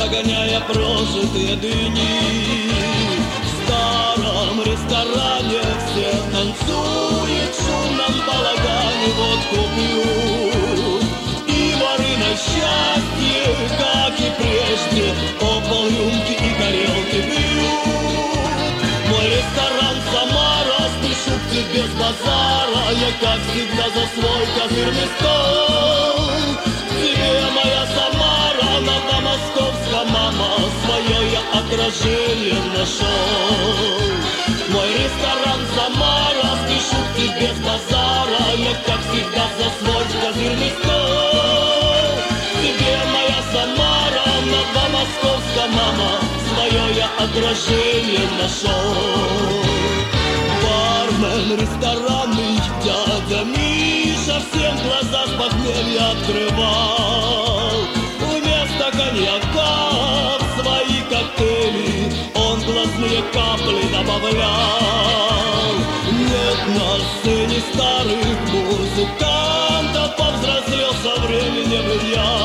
догоняя прожитые дни. В старом ресторане все танцуют в шумном балагане, водку пьют. И воры на счастье, как и прежде, о полрюмки и тарелки бьют. Мой ресторан Самара, спешу к тебе с базара, я, как всегда, за свой козырный стол. Тебе, моя Самара, новомосковская мама, свое я отражение нашел. Мой ресторан Самара, спешу к тебе с базара, я, как всегда, за свой козырный стол. Тебе, моя Самара, новомосковская мама, свое я отражение нашел. Бармен ресторанный дядя Миша всем глаза с похмелья открывал. Вместо коньяка в свои коктейли он глазные капли добавлял. Нет на сцене старых музыкантов, повзрослел со временем я.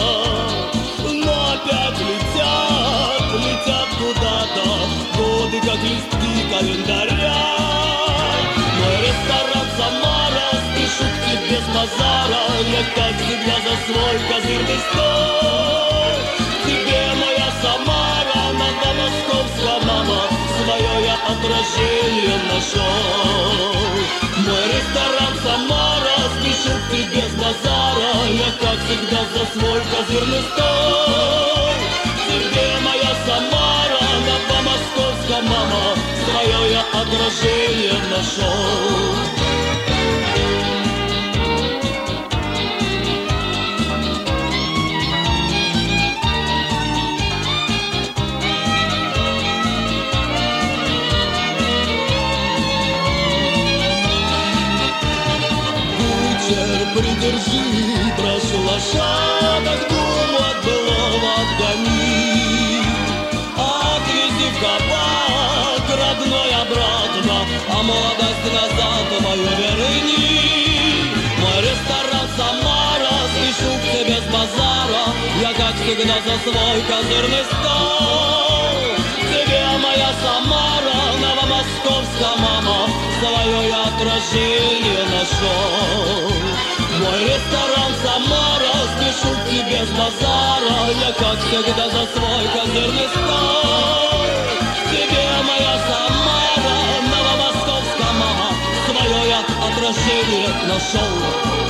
Но опять летят куда-то годы, как листки календаря. Мой ресторан Самара, спешу к тебе с базара, я, как всегда, за свой козырный стол. Тебе, моя Самара, новомосковская мама, свое я отражение нашел. Мой ресторан Самара, спешу к тебе с базара, я, как всегда, за свой козырный стол. Тебе, моя Самара, новомосковская мама, свое я отражение нашел. Придержи, прошу лошадок, думу от былого отгони. Отвези в кабак, родной, обратно, а молодость назад мою верни. Мой ресторан Самара, спешу к тебе с базара, я, как всегда, за свой козырный стол. Тебе, моя Самара, новомосковская мама, свое я отражение нашел. Мой ресторан Самара, спешу к тебе с базара, я, как всегда, за свой козырный стол. Тебе, моя Самара, новомосковская мама, свое я отражение нашел.